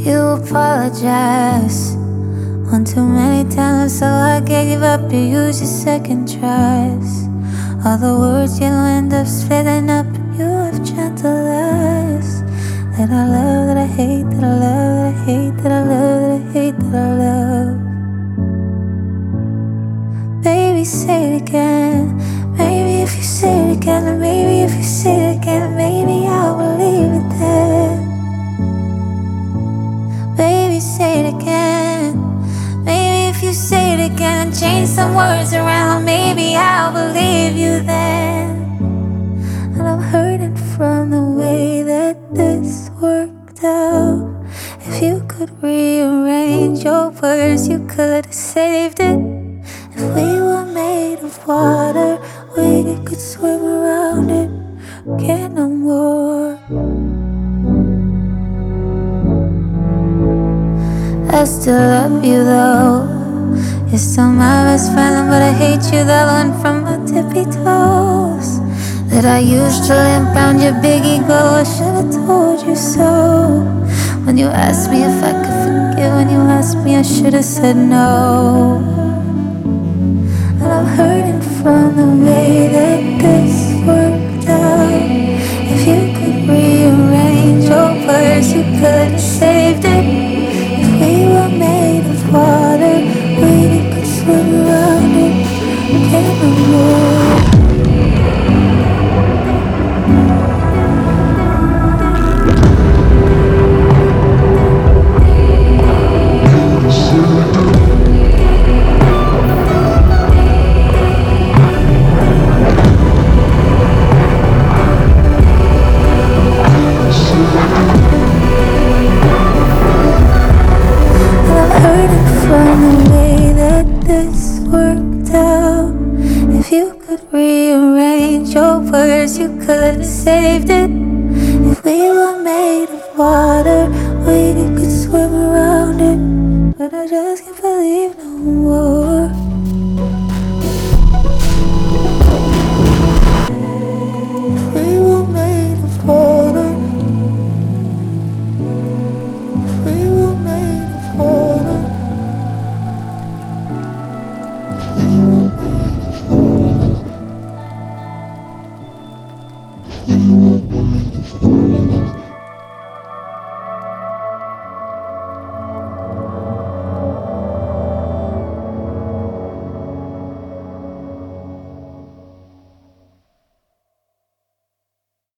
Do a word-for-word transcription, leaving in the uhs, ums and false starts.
You apologize one too many times, so I gave up. You use your second tries. All the words you'll end up splitting up. You have gentle lies that I love, that I hate, that I love, that I hate, that I love, that I hate, that I love. Baby, say it again. Maybe if you say it again, maybe if you say it again, maybe I'll believe it then. Baby, say it again. Maybe if you say it again and change some words around, maybe I'll believe you then. And I'm hurting from the way that this worked out. If you could rearrange your words, you could have saved it. If we were made of water, we could swim around it. Can't no more. I still love you though. You're still my best friend, but I hate you. That one from my tippy toes. That I used to limp round your big ego. I should've told you so. When you asked me if I could forgive, when you asked me, I should've said no. And I'm hurting from the way that this worked out. If you could rearrange your words, you could have saved it. We were made of water, we could swim around it, can't no more. From the way that this worked out. If you could rearrange your words, you could have saved it. If we were made of water, we could swim around it. But I just can't believe no more.